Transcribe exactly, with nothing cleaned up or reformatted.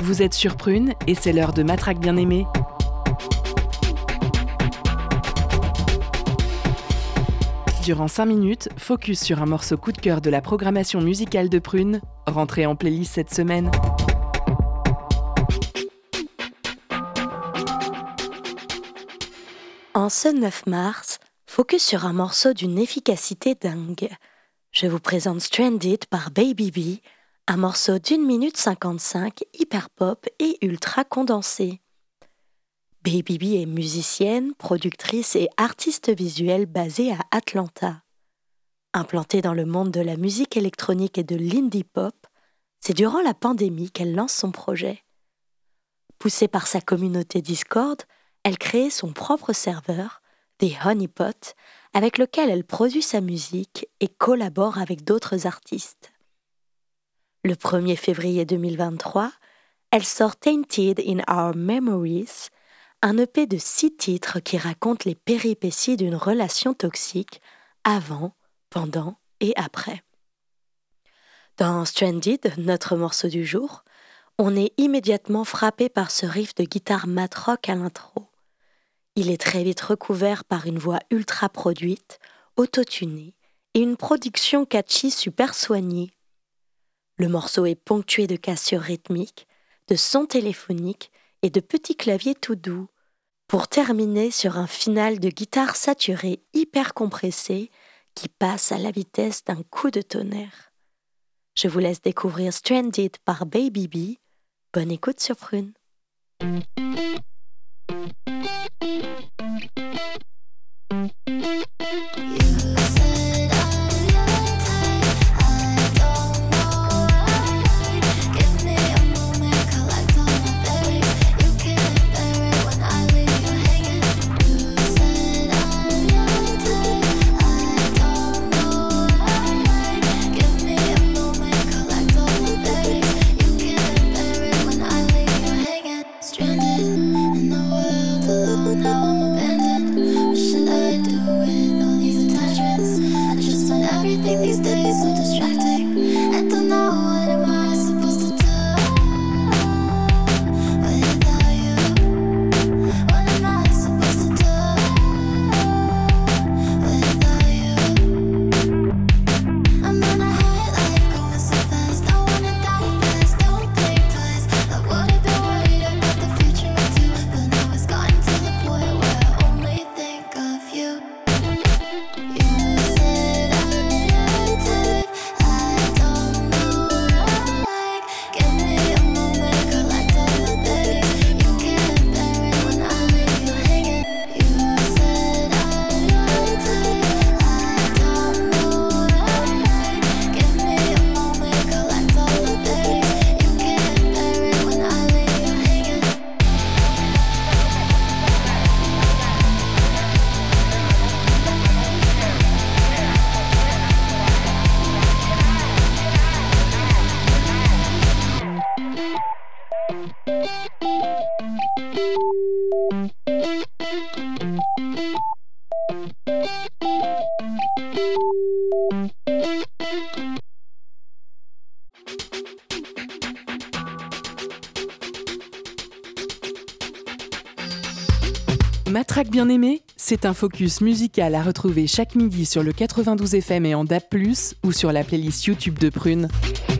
Vous êtes sur Prune et c'est l'heure de Matraque bien-aimée. Durant cinq minutes, focus sur un morceau coup de cœur de la programmation musicale de Prune, rentré en playlist cette semaine. En ce neuf mars, focus sur un morceau d'une efficacité dingue. Je vous présente Stranded par Baby B, un morceau d'une minute cinquante-cinq, hyper pop et ultra condensé. Baby B est musicienne, productrice et artiste visuelle basée à Atlanta. Implantée dans le monde de la musique électronique et de l'indie pop, c'est durant la pandémie qu'elle lance son projet. Poussée par sa communauté Discord, elle crée son propre serveur, The Honeypot, avec lequel elle produit sa musique et collabore avec d'autres artistes. Le premier février deux mille vingt-trois, elle sort Tainted in Our Memories, un E P de six titres qui raconte les péripéties d'une relation toxique avant, pendant et après. Dans Stranded, notre morceau du jour, on est immédiatement frappé par ce riff de guitare mat rock à l'intro. Il est très vite recouvert par une voix ultra produite, autotunée et une production catchy super soignée. Le morceau est ponctué de cassures rythmiques, de sons téléphoniques et de petits claviers tout doux, pour terminer sur un final de guitare saturée hyper compressé qui passe à la vitesse d'un coup de tonnerre. Je vous laisse découvrir Stranded par Baby B. Bonne écoute sur Prune. Matraque bien-aimée, c'est un focus musical à retrouver chaque midi sur le quatre-vingt-douze F M et en D A B plus, ou sur la playlist YouTube de Prune.